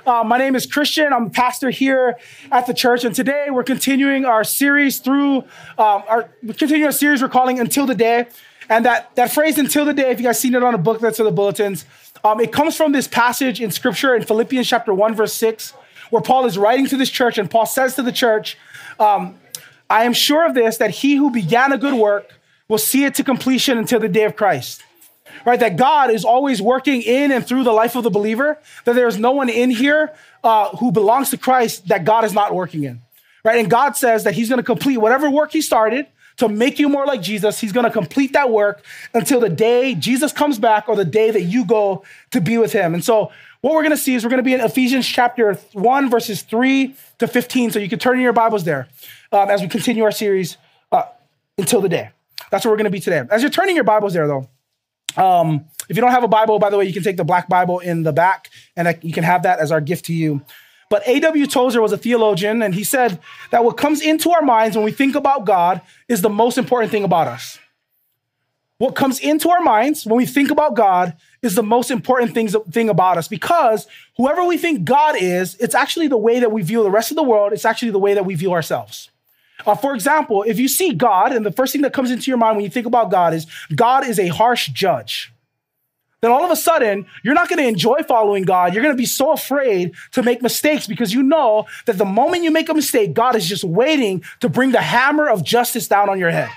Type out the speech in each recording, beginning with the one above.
My name is Christian. I'm a pastor here at the church, and today we're continuing our series we're calling Until the Day. And that phrase, until the day, if you guys seen it on the booklets or the bulletins, it comes from this passage in scripture in Philippians chapter 1, verse 6, where Paul is writing to this church, and Paul says to the church, I am sure of this, that he who began a good work will see it to completion until the day of Christ. Right, that God is always working in and through the life of the believer, that there's no one in here who belongs to Christ that God is not working in. Right, and God says that he's going to complete whatever work he started to make you more like Jesus. He's going to complete that work until the day Jesus comes back or the day that you go to be with him. And so what we're going to see is we're going to be in Ephesians chapter 1, verses 3 to 15. So you can turn in your Bibles there as we continue our series until the day. That's where we're going to be today. As you're turning your Bibles there, though, if you don't have a Bible, by the way, you can take the black Bible in the back and you can have that as our gift to you. But A.W. Tozer was a theologian, and he said that what comes into our minds when we think about God is the most important thing about us. What comes into our minds when we think about God is the most important thing about us, because whoever we think God is, it's actually the way that we view the rest of the world. It's actually the way that we view ourselves. For example, if you see God, and the first thing that comes into your mind when you think about God is a harsh judge, then all of a sudden, you're not going to enjoy following God. You're going to be so afraid to make mistakes because you know that the moment you make a mistake, God is just waiting to bring the hammer of justice down on your head.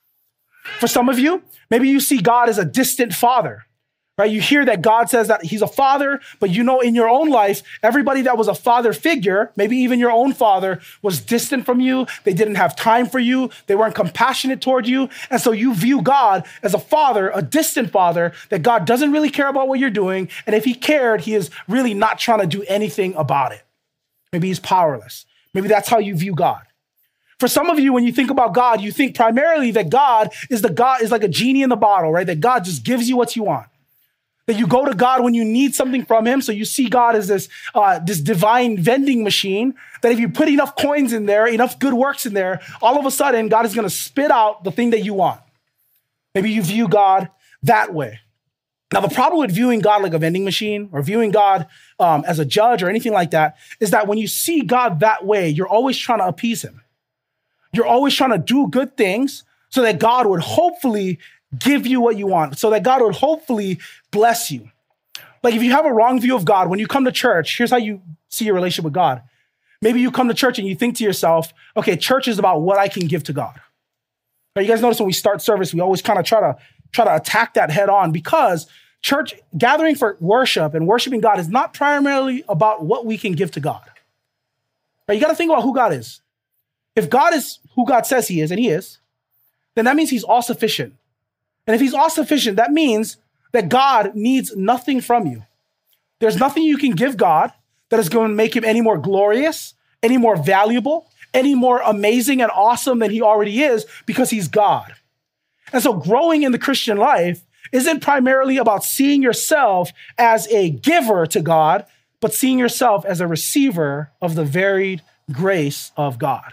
For some of you, maybe you see God as a distant father. Right? You hear that God says that he's a father, but you know in your own life, everybody that was a father figure, maybe even your own father, was distant from you. They didn't have time for you. They weren't compassionate toward you. And so you view God as a father, a distant father, that God doesn't really care about what you're doing. And if he cared, he is really not trying to do anything about it. Maybe he's powerless. Maybe that's how you view God. For some of you, when you think about God, you think primarily that God is like a genie in the bottle, right? That God just gives you what you want. That you go to God when you need something from him. So you see God as this divine vending machine, that if you put enough coins in there, enough good works in there, all of a sudden God is going to spit out the thing that you want. Maybe you view God that way. Now, the problem with viewing God like a vending machine or viewing God as a judge or anything like that is that when you see God that way, you're always trying to appease him. You're always trying to do good things so that God would hopefully give you what you want, so that God would hopefully bless you. Like if you have a wrong view of God, when you come to church, here's how you see your relationship with God. Maybe you come to church and you think to yourself, okay, church is about what I can give to God. Now, you guys notice when we start service, we always kind of try to attack that head on, because church gathering for worship and worshiping God is not primarily about what we can give to God. Right? You got to think about who God is. If God is who God says he is, and he is, then that means he's all sufficient. And if he's all sufficient, that means that God needs nothing from you. There's nothing you can give God that is going to make him any more glorious, any more valuable, any more amazing and awesome than he already is, because he's God. And so growing in the Christian life isn't primarily about seeing yourself as a giver to God, but seeing yourself as a receiver of the varied grace of God.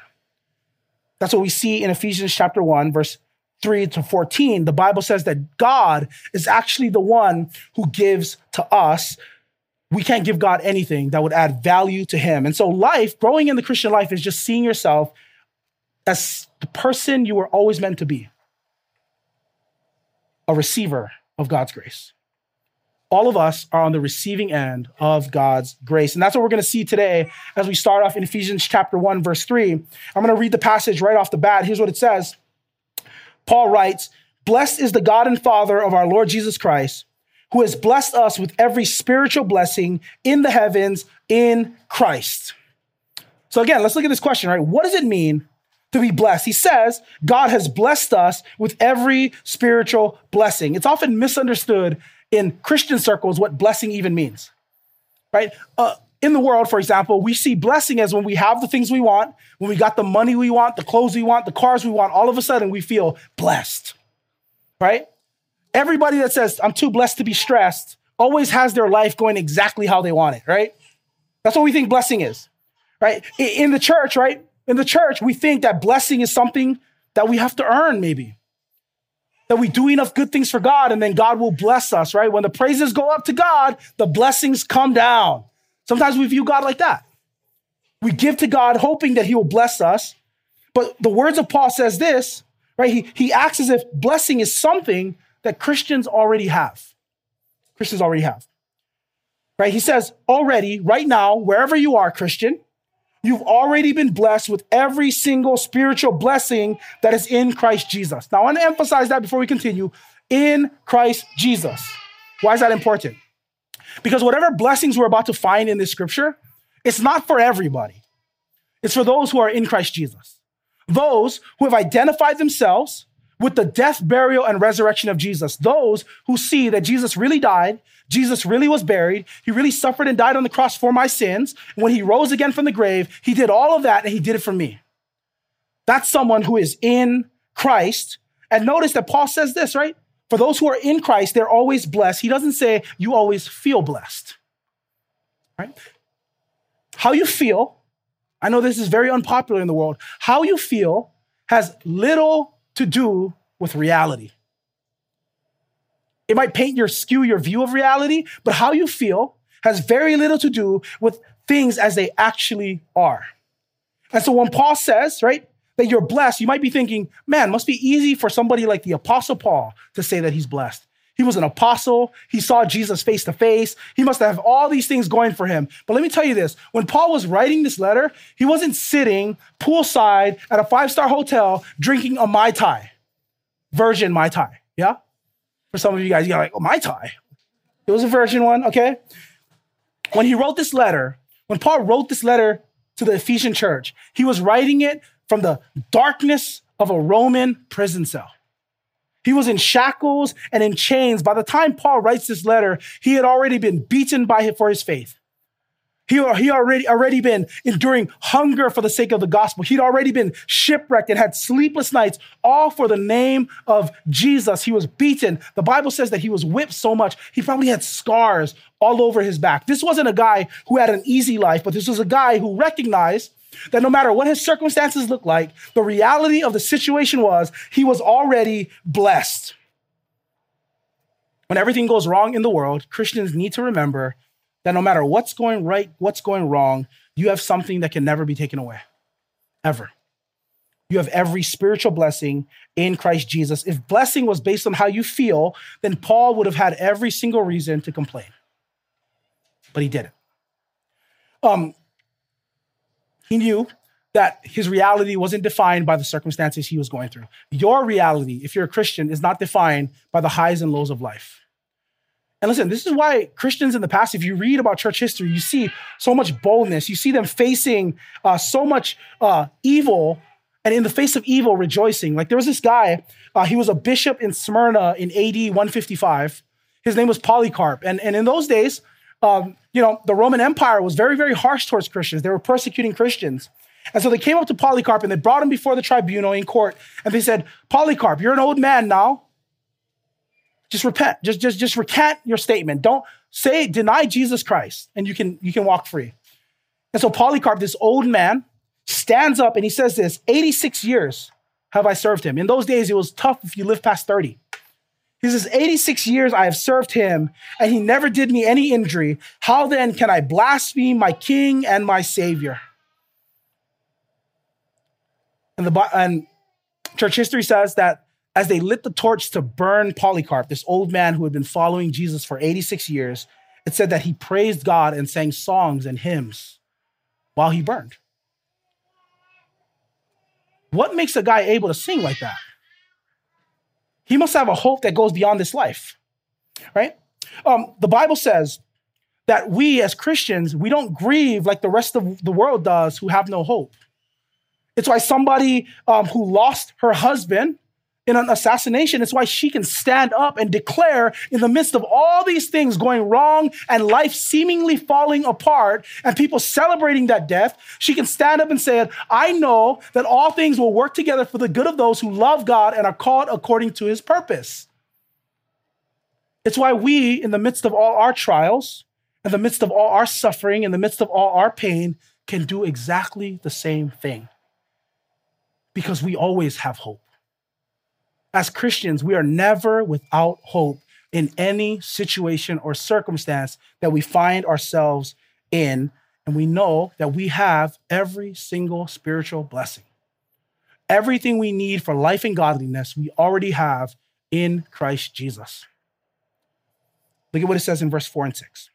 That's what we see in Ephesians chapter 1, verse 3 to 14, the Bible says that God is actually the one who gives to us. We can't give God anything that would add value to him. And so growing in the Christian life is just seeing yourself as the person you were always meant to be, a receiver of God's grace. All of us are on the receiving end of God's grace. And that's what we're going to see today as we start off in Ephesians chapter 1, verse 3. I'm going to read the passage right off the bat. Here's what it says. Paul writes, "Blessed is the God and Father of our Lord Jesus Christ, who has blessed us with every spiritual blessing in the heavens in Christ." So again, let's look at this question, right? What does it mean to be blessed? He says, God has blessed us with every spiritual blessing. It's often misunderstood in Christian circles what blessing even means, right? In the world, for example, we see blessing as when we have the things we want, when we got the money we want, the clothes we want, the cars we want, all of a sudden we feel blessed, right? Everybody that says, I'm too blessed to be stressed, always has their life going exactly how they want it, right? That's what we think blessing is, right? In the church, right? In the church, we think that blessing is something that we have to earn, maybe. That we do enough good things for God and then God will bless us, right? When the praises go up to God, the blessings come down. Sometimes we view God like that. We give to God hoping that he will bless us. But the words of Paul says this, right? He acts as if blessing is something that Christians already have. Christians already have, right? He says already, right now, wherever you are, Christian, you've already been blessed with every single spiritual blessing that is in Christ Jesus. Now, I want to emphasize that before we continue. In Christ Jesus. Why is that important? Because whatever blessings we're about to find in this scripture, it's not for everybody. It's for those who are in Christ Jesus. Those who have identified themselves with the death, burial, and resurrection of Jesus. Those who see that Jesus really died, Jesus really was buried, he really suffered and died on the cross for my sins. And when he rose again from the grave, he did all of that and he did it for me. That's someone who is in Christ. And notice that Paul says this, right? For those who are in Christ, they're always blessed. He doesn't say you always feel blessed, right? How you feel, I know this is very unpopular in the world. How you feel has little to do with reality. It might skew your view of reality, but how you feel has very little to do with things as they actually are. And so when Paul says, right, that you're blessed, you might be thinking, man, must be easy for somebody like the Apostle Paul to say that he's blessed. He was an apostle. He saw Jesus face to face. He must have all these things going for him. But let me tell you this. When Paul was writing this letter, he wasn't sitting poolside at a 5-star hotel drinking a Mai Tai, virgin Mai Tai, yeah? For some of you guys, you're like, oh, Mai Tai. It was a virgin one, okay? When Paul wrote this letter to the Ephesian church, he was writing it from the darkness of a Roman prison cell. He was in shackles and in chains. By the time Paul writes this letter, he had already been beaten for his faith. He already been enduring hunger for the sake of the gospel. He'd already been shipwrecked and had sleepless nights, all for the name of Jesus. He was beaten. The Bible says that he was whipped so much, he probably had scars all over his back. This wasn't a guy who had an easy life, but this was a guy who recognized that no matter what his circumstances looked like, the reality of the situation was he was already blessed. When everything goes wrong in the world, Christians need to remember that no matter what's going right, what's going wrong, you have something that can never be taken away, ever. You have every spiritual blessing in Christ Jesus. If blessing was based on how you feel, then Paul would have had every single reason to complain. But he didn't. He knew that his reality wasn't defined by the circumstances he was going through. Your reality, if you're a Christian, is not defined by the highs and lows of life. And listen, this is why Christians in the past, if you read about church history, you see so much boldness. You see them facing so much evil, and in the face of evil, rejoicing. Like there was this guy, he was a bishop in Smyrna in AD 155. His name was Polycarp. And in those days, the Roman Empire was very, very harsh towards Christians. They were persecuting Christians. And so they came up to Polycarp and they brought him before the tribunal in court. And they said, Polycarp, you're an old man now. Just repent. Just recant your statement. Don't deny Jesus Christ, and you can walk free. And so Polycarp, this old man, stands up and he says this, 86 years have I served him. In those days, it was tough if you lived past 30. He says, 86 years I have served him, and he never did me any injury. How then can I blaspheme my king and my savior? And church history says that as they lit the torch to burn Polycarp, this old man who had been following Jesus for 86 years, it said that he praised God and sang songs and hymns while he burned. What makes a guy able to sing like that? He must have a hope that goes beyond this life, right? The Bible says that we as Christians, we don't grieve like the rest of the world does who have no hope. It's why somebody who lost her husband in an assassination, it's why she can stand up and declare in the midst of all these things going wrong and life seemingly falling apart and people celebrating that death, she can stand up and say, I know that all things will work together for the good of those who love God and are called according to his purpose. It's why we, in the midst of all our trials, in the midst of all our suffering, in the midst of all our pain, can do exactly the same thing. Because we always have hope. As Christians, we are never without hope in any situation or circumstance that we find ourselves in, and we know that we have every single spiritual blessing. Everything we need for life and godliness, we already have in Christ Jesus. Look at what it says in verse 4 and 6.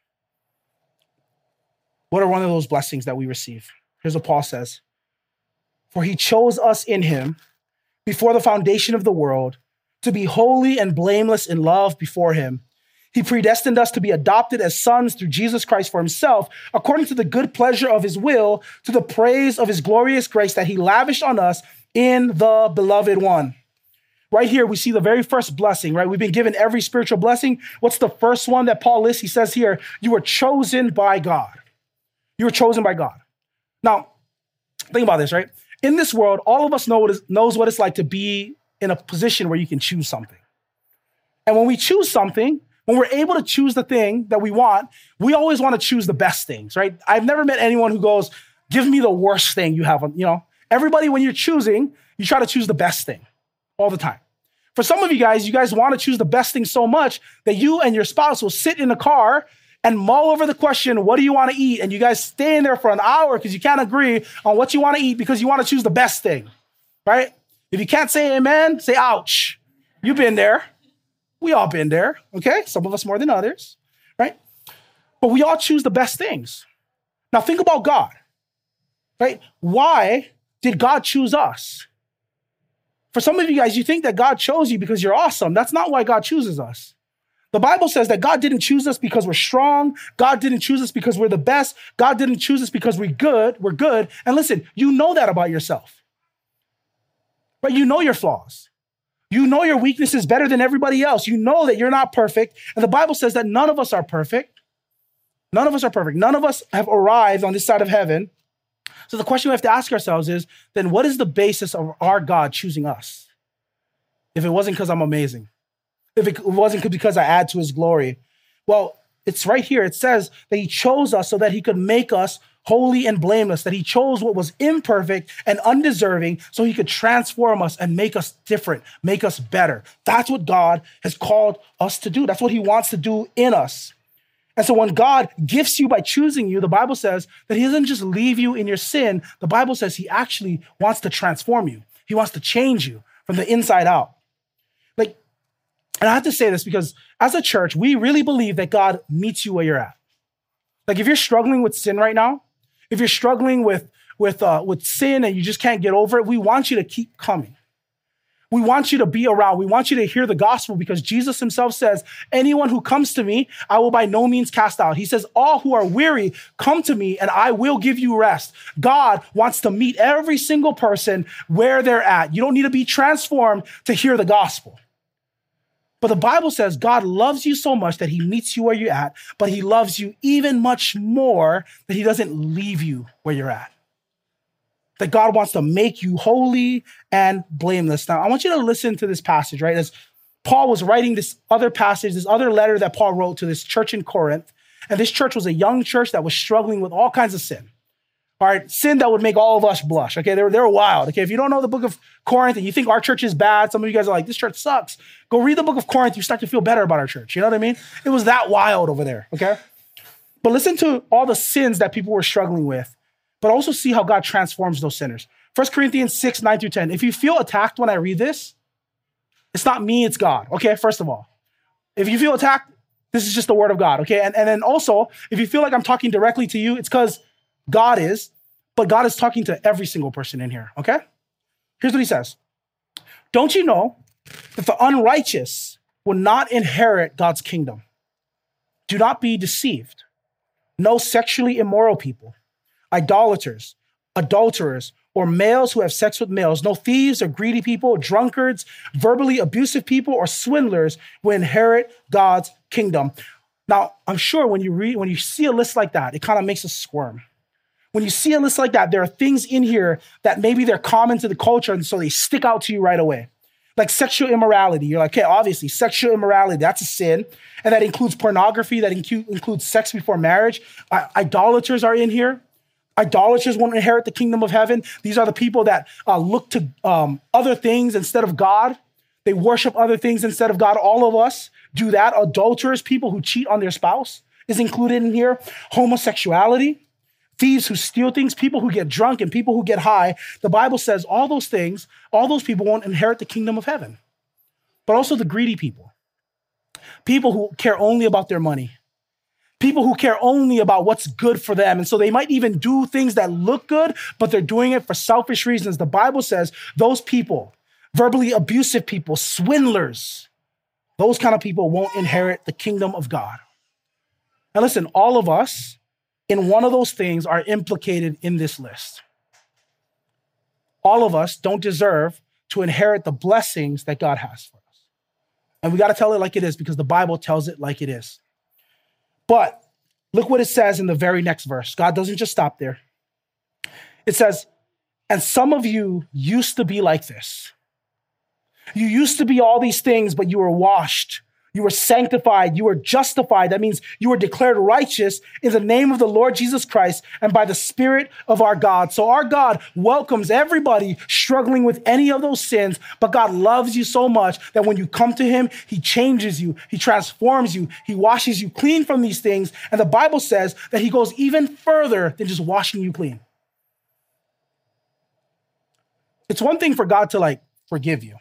What are one of those blessings that we receive? Here's what Paul says. For he chose us in him before the foundation of the world to be holy and blameless in love before him. He predestined us to be adopted as sons through Jesus Christ for himself, according to the good pleasure of his will, to the praise of his glorious grace that he lavished on us in the beloved one. Right here, we see the very first blessing, right? We've been given every spiritual blessing. What's the first one that Paul lists? He says here, you were chosen by God. You were chosen by God. Now, think about this, right? In this world, all of us knows what it's like to be in a position where you can choose something. And when we choose something, when we're able to choose the thing that we want, we always want to choose the best things, right? I've never met anyone who goes, give me the worst thing you have. Everybody, when you're choosing, you try to choose the best thing all the time. For some of you guys want to choose the best thing so much that you and your spouse will sit in a car and mull over the question, what do you want to eat? And you guys stay in there for an hour because you can't agree on what you want to eat because you want to choose the best thing, right? If you can't say amen, say ouch. You've been there. We all been there, okay? Some of us more than others, right? But we all choose the best things. Now think about God, right? Why did God choose us? For some of you guys, you think that God chose you because you're awesome. That's not why God chooses us. The Bible says that God didn't choose us because we're strong. God didn't choose us because we're the best. God didn't choose us because we're good. And listen, you know that about yourself. But you know your flaws. You know your weaknesses better than everybody else. You know that you're not perfect. And the Bible says that none of us are perfect. None of us are perfect. None of us have arrived on this side of heaven. So the question we have to ask ourselves is, then what is the basis of our God choosing us? If it wasn't because I'm amazing, if it wasn't because I add to his glory, well, it's right here. It says that he chose us so that he could make us holy and blameless, that he chose what was imperfect and undeserving so he could transform us and make us different, make us better. That's what God has called us to do. That's what he wants to do in us. And so when God gifts you by choosing you, the Bible says that he doesn't just leave you in your sin. The Bible says he actually wants to transform you. He wants to change you from the inside out. And I have to say this because as a church, we really believe that God meets you where you're at. Like if you're struggling with sin right now, if you're struggling with sin and you just can't get over it, we want you to keep coming. We want you to be around. We want you to hear the gospel because Jesus himself says, anyone who comes to me, I will by no means cast out. He says, all who are weary, come to me and I will give you rest. God wants to meet every single person where they're at. You don't need to be transformed to hear the gospel. But the Bible says God loves you so much that he meets you where you're at, but he loves you even much more that he doesn't leave you where you're at. That God wants to make you holy and blameless. Now, I want you to listen to this passage, right? As Paul was writing this other passage, this other letter that Paul wrote to this church in Corinth, and this church was a young church that was struggling with all kinds of sin. All right, sin that would make all of us blush. Okay, they were wild. Okay, if you don't know the book of Corinth and you think our church is bad, some of you guys are like, this church sucks. Go read the book of Corinth. You start to feel better about our church. You know what I mean? It was that wild over there. Okay, but listen to all the sins that people were struggling with, but also see how God transforms those sinners. 1 Corinthians 6, 9 through 10. If you feel attacked when I read this, it's not me, it's God. Okay, first of all, if you feel attacked, this is just the word of God. Okay, and then also, if you feel like I'm talking directly to you, it's because God is, but God is talking to every single person in here, okay? Here's what he says. Don't you know that the unrighteous will not inherit God's kingdom? Do not be deceived. No sexually immoral people, idolaters, adulterers, or males who have sex with males, no thieves or greedy people, drunkards, verbally abusive people, or swindlers will inherit God's kingdom. Now, I'm sure when you see a list like that, it kind of makes us squirm. When you see a list like that, there are things in here that maybe they're common to the culture, and so they stick out to you right away. Like sexual immorality. You're like, okay, obviously, sexual immorality, that's a sin. And that includes pornography, that includes sex before marriage. Idolaters are in here. Idolaters won't inherit the kingdom of heaven. These are the people that look to other things instead of God. They worship other things instead of God. All of us do that. Adulterers, people who cheat on their spouse. is included in here, homosexuality, thieves who steal things, people who get drunk, and people who get high. The Bible says all those things, all those people won't inherit the kingdom of heaven. But also the greedy people who care only about their money, people who care only about what's good for them. And so they might even do things that look good, but they're doing it for selfish reasons. The Bible says those people, verbally abusive people, swindlers, those kind of people won't inherit the kingdom of God. And listen, all of us in one of those things are implicated in this list. All of us don't deserve to inherit the blessings that God has for us. And we got to tell it like it is because the Bible tells it like it is. But look what it says in the very next verse. God doesn't just stop there. It says, and some of you used to be like this. You used to be all these things, but you were washed. You were sanctified. You were justified. That means you were declared righteous in the name of the Lord Jesus Christ and by the Spirit of our God. So our God welcomes everybody struggling with any of those sins, but God loves you so much that when you come to him, he changes you. He transforms you. He washes you clean from these things. And the Bible says that he goes even further than just washing you clean. It's one thing for God to forgive you.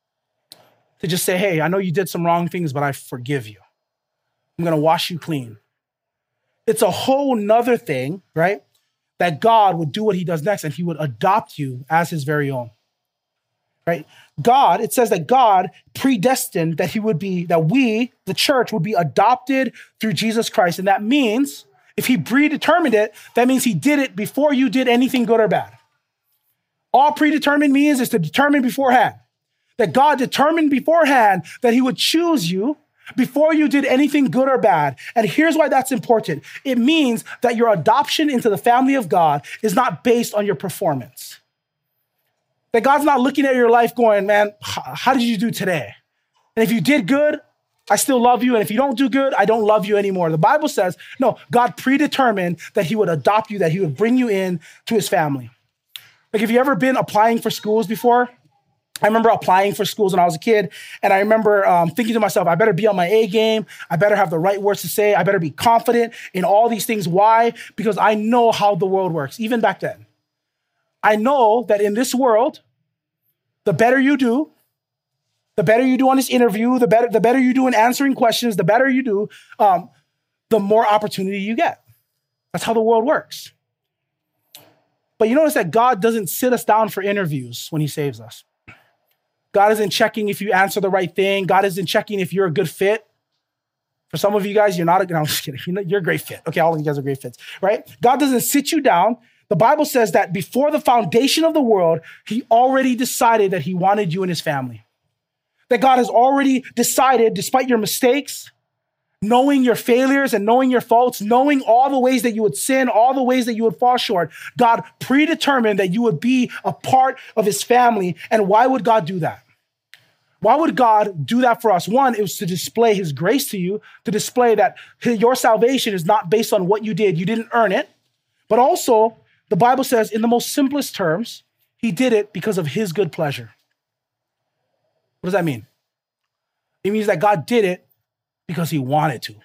To just say, hey, I know you did some wrong things, but I forgive you. I'm going to wash you clean. It's a whole nother thing, right? That God would do what he does next and he would adopt you as his very own, right? God, it says that God predestined that we, the church, would be adopted through Jesus Christ. And that means if he predetermined it, that means he did it before you did anything good or bad. All predetermined means is to determine beforehand. That God determined beforehand that he would choose you before you did anything good or bad. And here's why that's important. It means that your adoption into the family of God is not based on your performance. That God's not looking at your life going, man, how did you do today? And if you did good, I still love you. And if you don't do good, I don't love you anymore. The Bible says, no, God predetermined that he would adopt you, that he would bring you in to his family. Like, have you ever been applying for schools before? I remember applying for schools when I was a kid, and I remember thinking to myself, I better be on my A game. I better have the right words to say. I better be confident in all these things. Why? Because I know how the world works, even back then. I know that in this world, the better you do on this interview, the better you do in answering questions, the better you do, the more opportunity you get. That's how the world works. But you notice that God doesn't sit us down for interviews when he saves us. God isn't checking if you answer the right thing. God isn't checking if you're a good fit. For some of you guys, you're not. No, I'm just kidding. You're a great fit. Okay, all of you guys are great fits, right? God doesn't sit you down. The Bible says that before the foundation of the world, he already decided that he wanted you in his family. That God has already decided, despite your mistakes, knowing your failures and knowing your faults, knowing all the ways that you would sin, all the ways that you would fall short, God predetermined that you would be a part of his family. And why would God do that? Why would God do that for us? One, it was to display his grace to you, to display that your salvation is not based on what you did. You didn't earn it. But also, the Bible says in the most simplest terms, he did it because of his good pleasure. What does that mean? It means that God did it because he wanted to.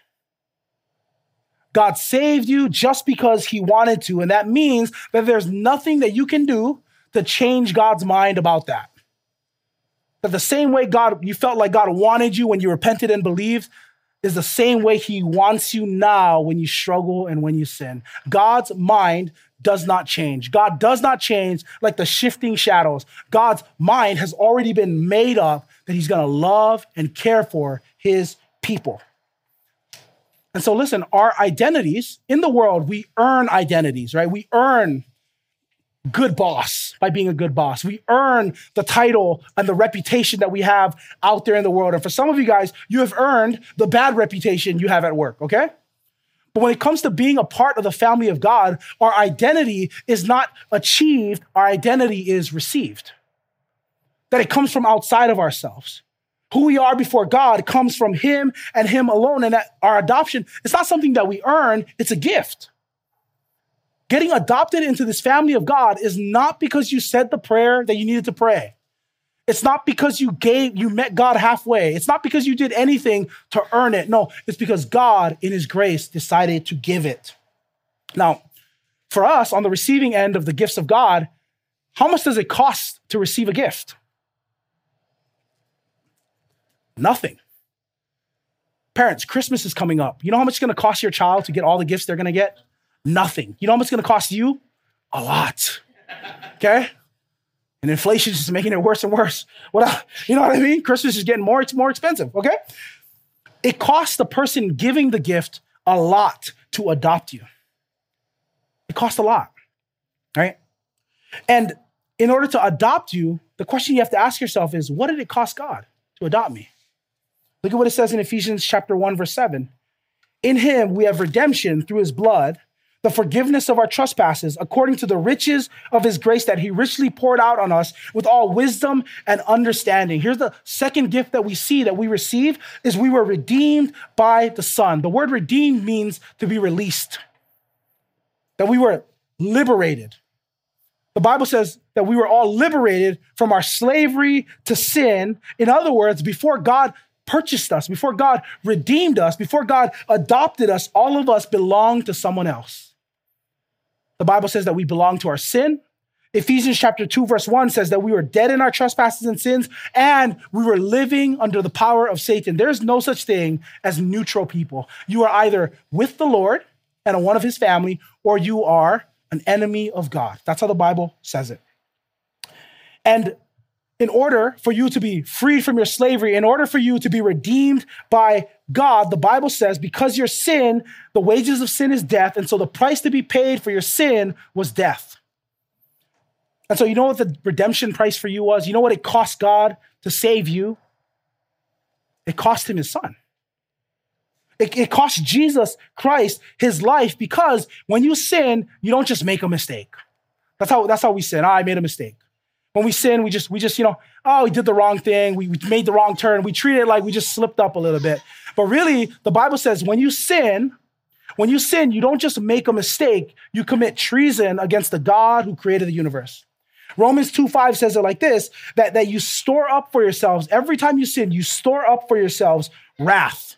God saved you just because he wanted to. And that means that there's nothing that you can do to change God's mind about that. That the same way you felt like God wanted you when you repented and believed is the same way he wants you now when you struggle and when you sin. God's mind does not change. God does not change like the shifting shadows. God's mind has already been made up that he's going to love and care for his people. And so listen, our identities in the world, we earn identities, right? We earn good boss by being a good boss. We earn the title and the reputation that we have out there in the world. And for some of you guys, you have earned the bad reputation you have at work, okay? But when it comes to being a part of the family of God, our identity is not achieved, our identity is received. That it comes from outside of ourselves. Who we are before God comes from him and him alone. And that our adoption, it's not something that we earn, it's a gift. Getting adopted into this family of God is not because you said the prayer that you needed to pray. It's not because you met God halfway. It's not because you did anything to earn it. No, it's because God, in his grace, decided to give it. Now, for us, on the receiving end of the gifts of God, how much does it cost to receive a gift? Nothing. Parents, Christmas is coming up. You know how much it's going to cost your child to get all the gifts they're going to get? Nothing. You know how much it's going to cost you? A lot. Okay? And inflation is just making it worse and worse. You know what I mean? Christmas is getting more expensive, okay? It costs the person giving the gift a lot to adopt you. It costs a lot, right? And in order to adopt you, the question you have to ask yourself is, what did it cost God to adopt me? Look at what it says in Ephesians chapter 1, verse 7. In him we have redemption through his blood, the forgiveness of our trespasses, according to the riches of his grace that he richly poured out on us with all wisdom and understanding. Here's the second gift that we see that we receive is we were redeemed by the Son. The word redeemed means to be released, that we were liberated. The Bible says that we were all liberated from our slavery to sin. In other words, before God purchased us, before God redeemed us, before God adopted us, all of us belonged to someone else. The Bible says that we belong to our sin. Ephesians chapter 2, verse 1 says that we were dead in our trespasses and sins, and we were living under the power of Satan. There's no such thing as neutral people. You are either with the Lord and one of his family, or you are an enemy of God. That's how the Bible says it. And in order for you to be freed from your slavery, in order for you to be redeemed by God, the Bible says, because your sin, the wages of sin is death. And so the price to be paid for your sin was death. And so you know what the redemption price for you was? You know what it cost God to save you? It cost him his son. It cost Jesus Christ his life, because when you sin, you don't just make a mistake. That's how we sin. I made a mistake. When we sin, we just, we did the wrong thing. We made the wrong turn. We treat it like we just slipped up a little bit. But really, the Bible says when you sin, you don't just make a mistake. You commit treason against the God who created the universe. Romans 2:5 says it like this, that you store up for yourselves, every time you sin, you store up for yourselves wrath.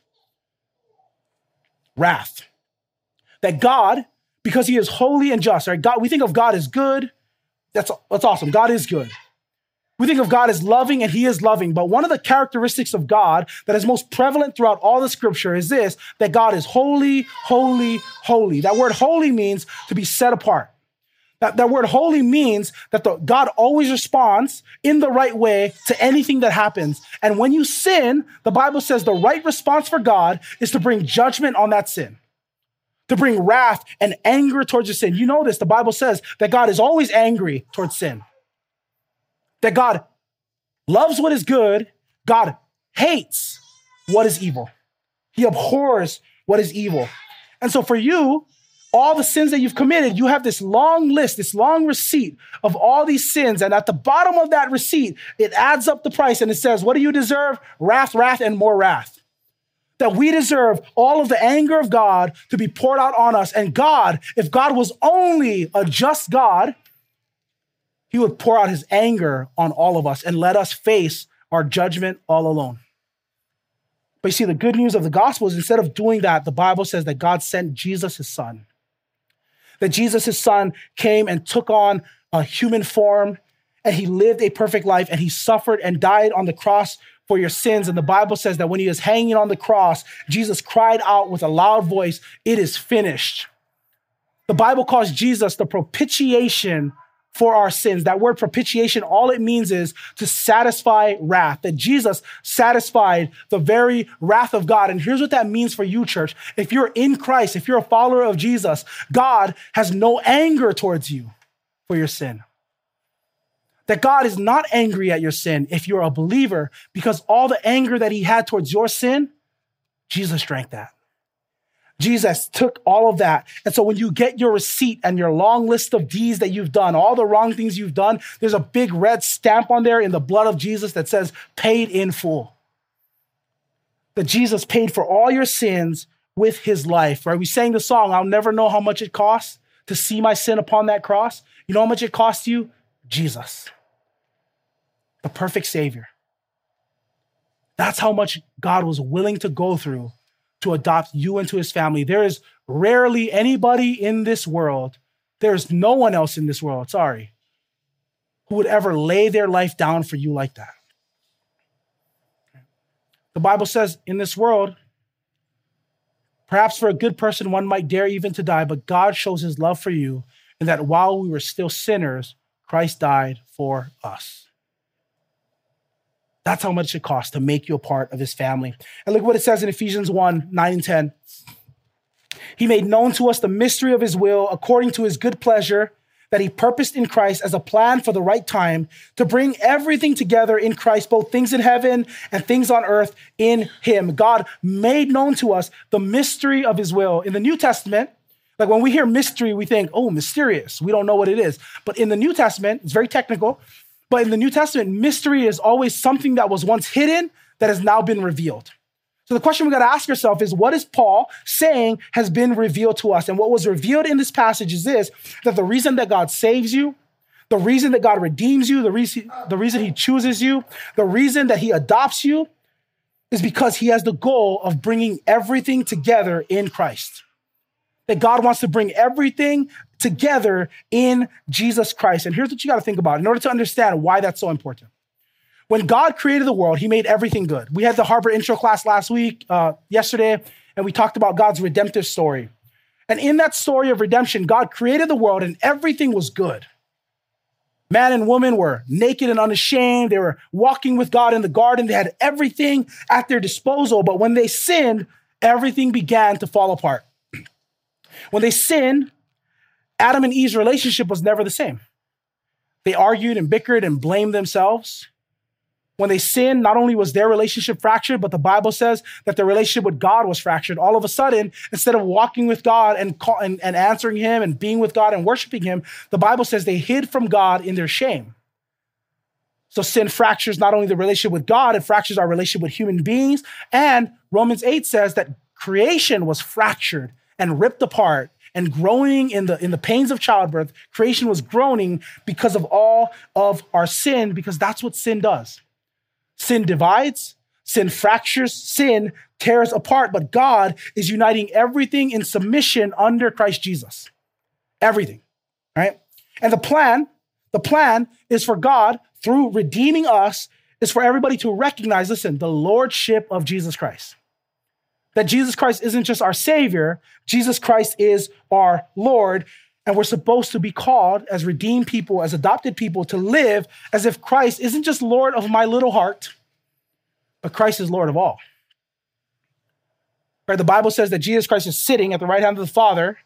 Wrath. That God, because he is holy and just, right? God, we think of God as good. That's awesome. God is good. We think of God as loving, and he is loving. But one of the characteristics of God that is most prevalent throughout all the scripture is this, that God is holy, holy, holy. That word holy means to be set apart. That word holy means that God always responds in the right way to anything that happens. And when you sin, the Bible says the right response for God is to bring judgment on that sin, to bring wrath and anger towards your sin. You know this, the Bible says that God is always angry towards sin. That God loves what is good. God hates what is evil. He abhors what is evil. And so for you, all the sins that you've committed, you have this long list, this long receipt of all these sins. And at the bottom of that receipt, it adds up the price and it says, what do you deserve? Wrath, wrath, and more wrath. That we deserve all of the anger of God to be poured out on us. And God, if God was only a just God, he would pour out his anger on all of us and let us face our judgment all alone. But you see, the good news of the gospel is instead of doing that, the Bible says that God sent Jesus, his son. That Jesus, his son, came and took on a human form, and he lived a perfect life, and he suffered and died on the cross for your sins. And the Bible says that when he was hanging on the cross, Jesus cried out with a loud voice, "It is finished." The Bible calls Jesus the propitiation for our sins. That word propitiation, all it means is to satisfy wrath, that Jesus satisfied the very wrath of God. And here's what that means for you, church. If you're in Christ, if you're a follower of Jesus, God has no anger towards you for your sin. That God is not angry at your sin if you're a believer, because all the anger that he had towards your sin, Jesus drank that. Jesus took all of that. And so when you get your receipt and your long list of deeds that you've done, all the wrong things you've done, there's a big red stamp on there in the blood of Jesus that says paid in full. That Jesus paid for all your sins with his life, right? We sang the song, "I'll never know how much it costs to see my sin upon that cross." You know how much it cost you? Jesus. the perfect Savior. That's how much God was willing to go through to adopt you into his family. There is rarely anybody in this world, there's no one else in this world, who would ever lay their life down for you like that. The Bible says in this world, perhaps for a good person, one might dare even to die, but God shows his love for you in that while we were still sinners, Christ died for us. That's how much it costs to make you a part of his family. And look what it says in Ephesians 1, 9 and 10. He made known to us the mystery of his will according to his good pleasure that he purposed in Christ as a plan for the right time to bring everything together in Christ, both things in heaven and things on earth in him. God made known to us the mystery of his will. In the New Testament, like when we hear mystery, we think, oh, mysterious. We don't know what it is. But in the New Testament, it's very technical. But in the New Testament, mystery is always something that was once hidden that has now been revealed. So the question we got to ask ourselves is, what is Paul saying has been revealed to us? And what was revealed in this passage is this, that the reason that God saves you, the reason that God redeems you, the reason he chooses you, the reason that he adopts you is because he has the goal of bringing everything together in Christ. That God wants to bring everything together in Jesus Christ. And here's what you got to think about in order to understand why that's so important. When God created the world, he made everything good. We had the Harvard intro class yesterday, and we talked about God's redemptive story. And in that story of redemption, God created the world and everything was good. Man and woman were naked and unashamed. They were walking with God in the garden. They had everything at their disposal. But when they sinned, everything began to fall apart. When they sinned, Adam and Eve's relationship was never the same. They argued and bickered and blamed themselves. When they sinned, not only was their relationship fractured, but the Bible says that their relationship with God was fractured. All of a sudden, instead of walking with God and answering him and being with God and worshiping him, the Bible says they hid from God in their shame. So sin fractures not only the relationship with God, it fractures our relationship with human beings. And Romans 8 says that creation was fractured and ripped apart and groaning in the pains of childbirth. Creation was groaning because of all of our sin, because that's what sin does. Sin divides, sin fractures, sin tears apart, but God is uniting everything in submission under Christ Jesus. Everything, right? And the plan is for God, through redeeming us, is for everybody to recognize, listen, the lordship of Jesus Christ. That Jesus Christ isn't just our Savior, Jesus Christ is our Lord, and we're supposed to be called as redeemed people, as adopted people, to live as if Christ isn't just Lord of my little heart, but Christ is Lord of all. Right? The Bible says that Jesus Christ is sitting at the right hand of the Father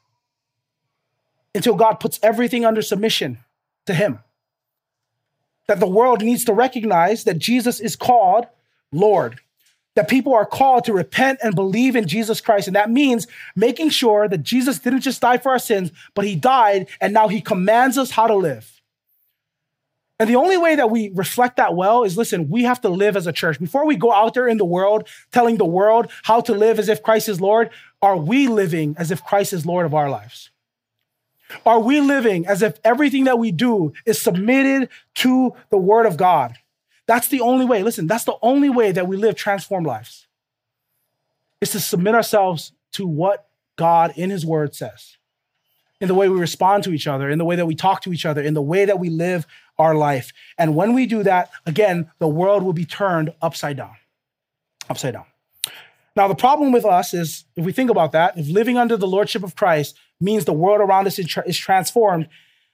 until God puts everything under submission to him. That the world needs to recognize that Jesus is called Lord. That people are called to repent and believe in Jesus Christ. And that means making sure that Jesus didn't just die for our sins, but he died and now he commands us how to live. And the only way that we reflect that well is, listen, we have to live as a church. Before we go out there in the world, telling the world how to live as if Christ is Lord, are we living as if Christ is Lord of our lives? Are we living as if everything that we do is submitted to the word of God? That's the only way. Listen, that's the only way that we live transformed lives, is to submit ourselves to what God in his word says, in the way we respond to each other, in the way that we talk to each other, in the way that we live our life. And when we do that, again, the world will be turned upside down. Upside down. Now, the problem with us is, if we think about that, if living under the lordship of Christ means the world around us is transformed,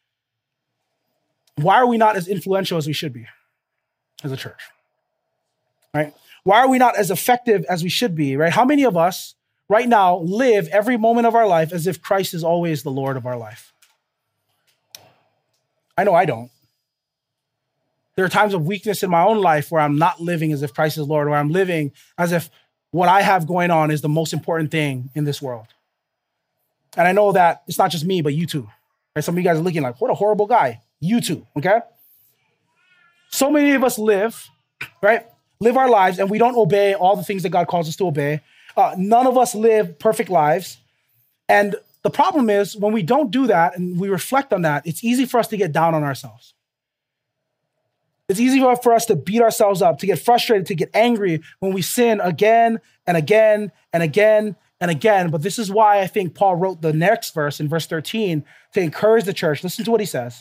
why are we not as influential as we should be as a church? Right? Why are we not as effective as we should be? Right? How many of us right now live every moment of our life as if Christ is always the Lord of our life? I know I don't. There are times of weakness in my own life where I'm not living as if Christ is Lord, where I'm living as if what I have going on is the most important thing in this world. And I know that it's not just me, but you too. Right? Some of you guys are looking like, what a horrible guy. You too, okay? So many of us live our lives, and we don't obey all the things that God calls us to obey. None of us live perfect lives. And the problem is, when we don't do that and we reflect on that, it's easy for us to get down on ourselves. It's easy for us to beat ourselves up, to get frustrated, to get angry when we sin again and again and again and again. But this is why I think Paul wrote the next verse in verse 13 to encourage the church. Listen to what he says.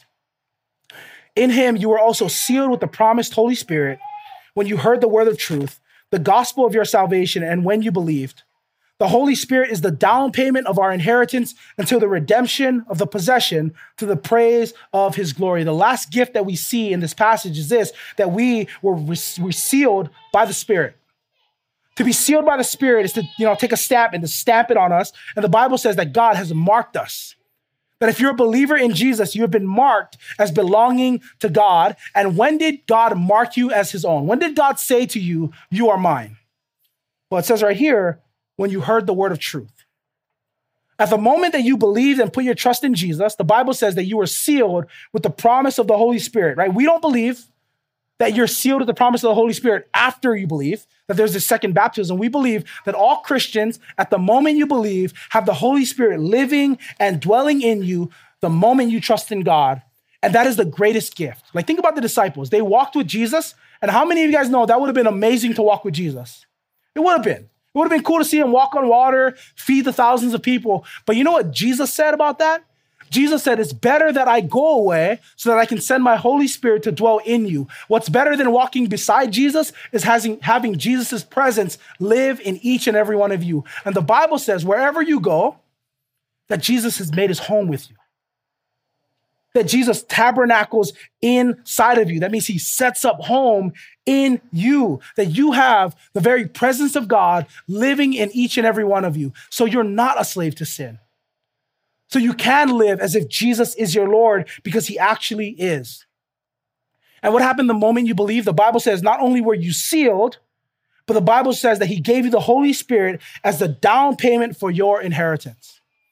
In him, you were also sealed with the promised Holy Spirit when you heard the word of truth, the gospel of your salvation, and when you believed. The Holy Spirit is the down payment of our inheritance until the redemption of the possession to the praise of his glory. The last gift that we see in this passage is this, that we were sealed by the Spirit. To be sealed by the Spirit is to, take a stamp and to stamp it on us. And the Bible says that God has marked us. That if you're a believer in Jesus, you have been marked as belonging to God. And when did God mark you as his own? When did God say to you, you are mine? Well, it says right here, when you heard the word of truth. At the moment that you believed and put your trust in Jesus, the Bible says that you were sealed with the promise of the Holy Spirit, right? We don't believe that you're sealed with the promise of the Holy Spirit after you believe, that there's a second baptism. We believe that all Christians, at the moment you believe, have the Holy Spirit living and dwelling in you the moment you trust in God. And that is the greatest gift. Like, think about the disciples. They walked with Jesus. And how many of you guys know that would have been amazing to walk with Jesus? It would have been. It would have been cool to see him walk on water, feed the thousands of people. But you know what Jesus said about that? Jesus said, it's better that I go away so that I can send my Holy Spirit to dwell in you. What's better than walking beside Jesus is having Jesus' presence live in each and every one of you. And the Bible says, wherever you go, that Jesus has made his home with you. That Jesus tabernacles inside of you. That means he sets up home in you. That you have the very presence of God living in each and every one of you. So you're not a slave to sin. So you can live as if Jesus is your Lord because he actually is. And what happened the moment you believe? The Bible says not only were you sealed, but the Bible says that he gave you the Holy Spirit as the down payment for your inheritance.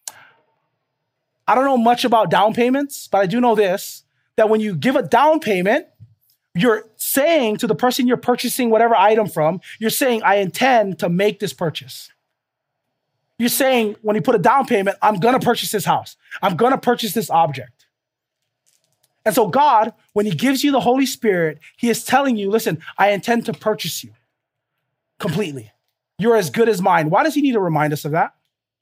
I don't know much about down payments, but I do know this, that when you give a down payment, you're saying to the person you're purchasing whatever item from, you're saying, I intend to make this purchase. You're saying, when you put a down payment, I'm going to purchase this house. I'm going to purchase this object. And so God, when he gives you the Holy Spirit, he is telling you, listen, I intend to purchase you completely. You're as good as mine. Why does he need to remind us of that?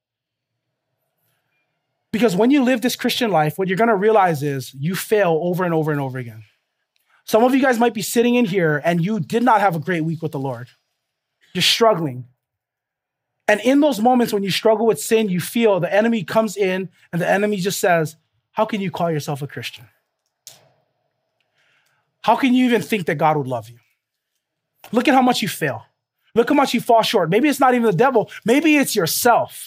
Because when you live this Christian life, what you're going to realize is you fail over and over and over again. Some of you guys might be sitting in here and you did not have a great week with the Lord. You're struggling. And in those moments when you struggle with sin, you feel the enemy comes in and the enemy just says, how can you call yourself a Christian? How can you even think that God would love you? Look at how much you fail. Look how much you fall short. Maybe it's not even the devil. Maybe it's yourself.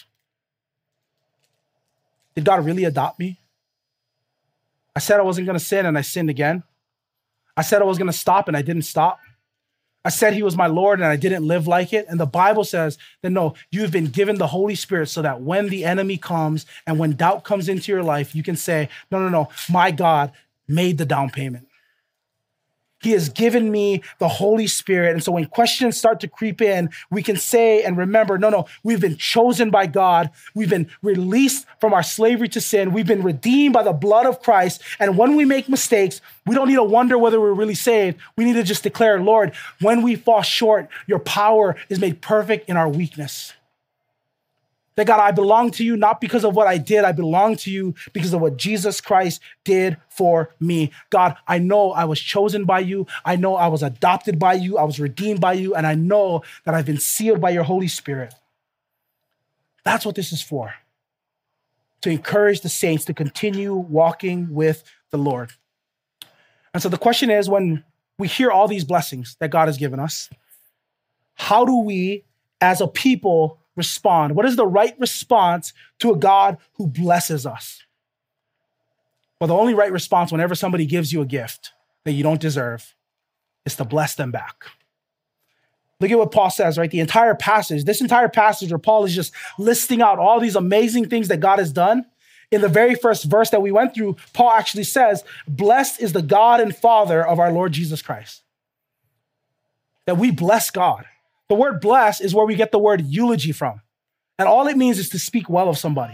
Did God really adopt me? I said I wasn't going to sin and I sinned again. I said I was going to stop and I didn't stop. I said he was my Lord and I didn't live like it. And the Bible says that no, you've been given the Holy Spirit so that when the enemy comes and when doubt comes into your life, you can say, no, my God made the down payment. He has given me the Holy Spirit. And so when questions start to creep in, we can say and remember, no, we've been chosen by God. We've been released from our slavery to sin. We've been redeemed by the blood of Christ. And when we make mistakes, we don't need to wonder whether we're really saved. We need to just declare, Lord, when we fall short, your power is made perfect in our weakness. That God, I belong to you, not because of what I did. I belong to you because of what Jesus Christ did for me. God, I know I was chosen by you. I know I was adopted by you. I was redeemed by you. And I know that I've been sealed by your Holy Spirit. That's what this is for. To encourage the saints to continue walking with the Lord. And so the question is, when we hear all these blessings that God has given us, how do we, as a people, respond? What is the right response to a God who blesses us? Well, the only right response whenever somebody gives you a gift that you don't deserve is to bless them back. Look at what Paul says, right? This entire passage where Paul is just listing out all these amazing things that God has done. In the very first verse that we went through, Paul actually says, blessed is the God and Father of our Lord Jesus Christ. That we bless God. The word bless is where we get the word eulogy from. And all it means is to speak well of somebody.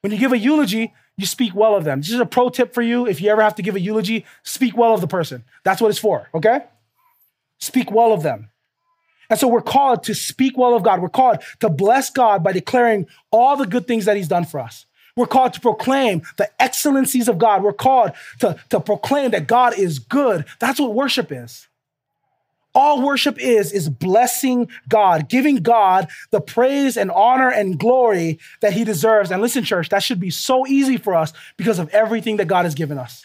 When you give a eulogy, you speak well of them. This is a pro tip for you. If you ever have to give a eulogy, speak well of the person. That's what it's for, okay? Speak well of them. And so we're called to speak well of God. We're called to bless God by declaring all the good things that he's done for us. We're called to proclaim the excellencies of God. We're called to proclaim that God is good. That's what worship is. All worship is blessing God, giving God the praise and honor and glory that he deserves. And listen, church, that should be so easy for us because of everything that God has given us.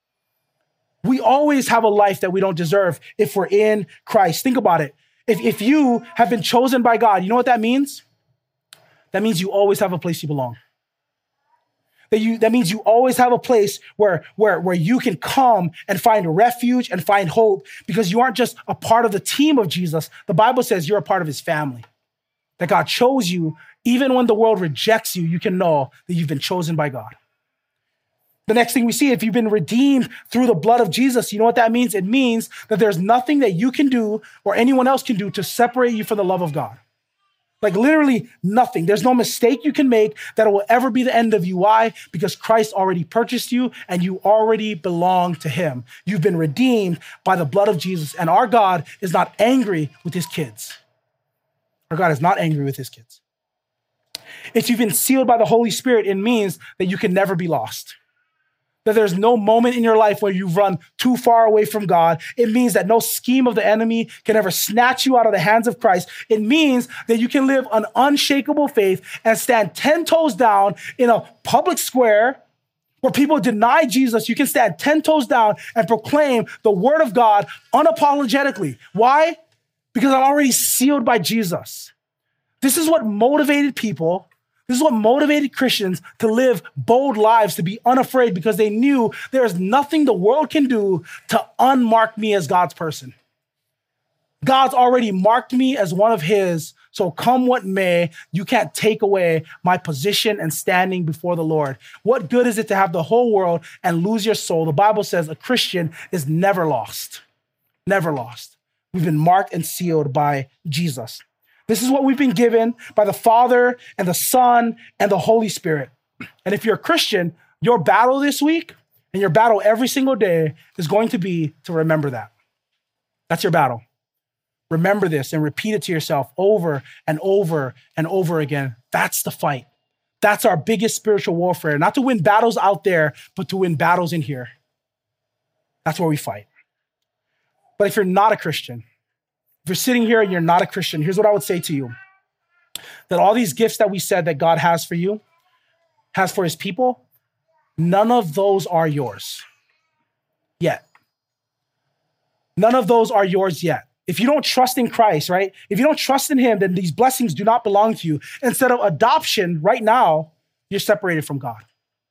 We always have a life that we don't deserve if we're in Christ. Think about it. If you have been chosen by God, you know what that means? That means you always have a place you belong. That means you always have a place where you can come and find refuge and find hope because you aren't just a part of the team of Jesus. The Bible says you're a part of his family. That God chose you. Even when the world rejects you, you can know that you've been chosen by God. The next thing we see, if you've been redeemed through the blood of Jesus, you know what that means? It means that there's nothing that you can do or anyone else can do to separate you from the love of God. Like literally nothing. There's no mistake you can make that will ever be the end of you. Why? Because Christ already purchased you and you already belong to him. You've been redeemed by the blood of Jesus, and our God is not angry with his kids. Our God is not angry with his kids. If you've been sealed by the Holy Spirit, it means that you can never be lost. That there's no moment in your life where you've run too far away from God. It means that no scheme of the enemy can ever snatch you out of the hands of Christ. It means that you can live an unshakable faith and stand 10 toes down in a public square where people deny Jesus. You can stand 10 toes down and proclaim the word of God unapologetically. Why? Because I'm already sealed by Jesus. This is what motivated people. This is what motivated Christians to live bold lives, to be unafraid, because they knew there is nothing the world can do to unmark me as God's person. God's already marked me as one of his, so come what may, you can't take away my position and standing before the Lord. What good is it to have the whole world and lose your soul? The Bible says a Christian is never lost. Never lost. We've been marked and sealed by Jesus. This is what we've been given by the Father and the Son and the Holy Spirit. And if you're a Christian, your battle this week and your battle every single day is going to be to remember that. That's your battle. Remember this and repeat it to yourself over and over and over again. That's the fight. That's our biggest spiritual warfare. Not to win battles out there, but to win battles in here. That's where we fight. But if you're not a Christian, if you're sitting here and you're not a Christian, here's what I would say to you. That all these gifts that we said that God has for you, has for his people, none of those are yours yet. None of those are yours yet. If you don't trust in Christ, right? If you don't trust in him, then these blessings do not belong to you. Instead of adoption, right now, you're separated from God.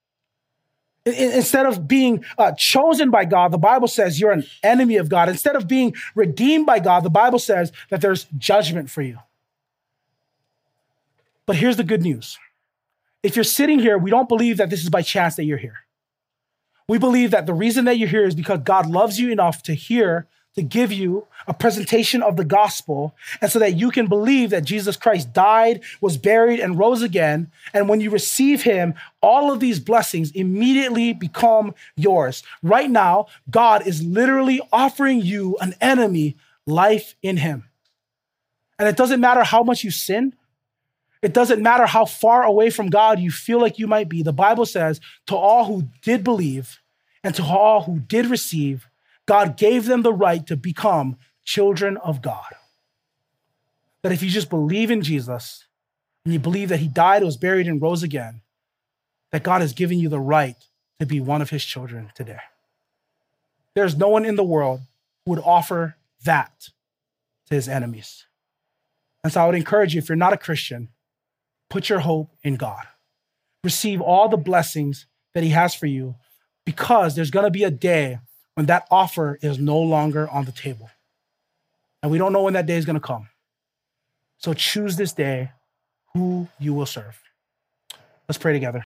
Instead of being chosen by God, the Bible says you're an enemy of God. Instead of being redeemed by God, the Bible says that there's judgment for you. But here's the good news. If you're sitting here, we don't believe that this is by chance that you're here. We believe that the reason that you're here is because God loves you enough to give you a presentation of the gospel, and so that you can believe that Jesus Christ died, was buried, and rose again. And when you receive him, all of these blessings immediately become yours. Right now, God is literally offering you, an enemy, life in him. And it doesn't matter how much you sin. It doesn't matter how far away from God you feel like you might be. The Bible says, to all who did believe and to all who did receive, God gave them the right to become children of God. That if you just believe in Jesus and you believe that he died, was buried, and rose again, that God has given you the right to be one of his children today. There's no one in the world who would offer that to his enemies. And so I would encourage you, if you're not a Christian, put your hope in God. Receive all the blessings that he has for you, because there's going to be a day when that offer is no longer on the table. And we don't know when that day is going to come. So choose this day who you will serve. Let's pray together.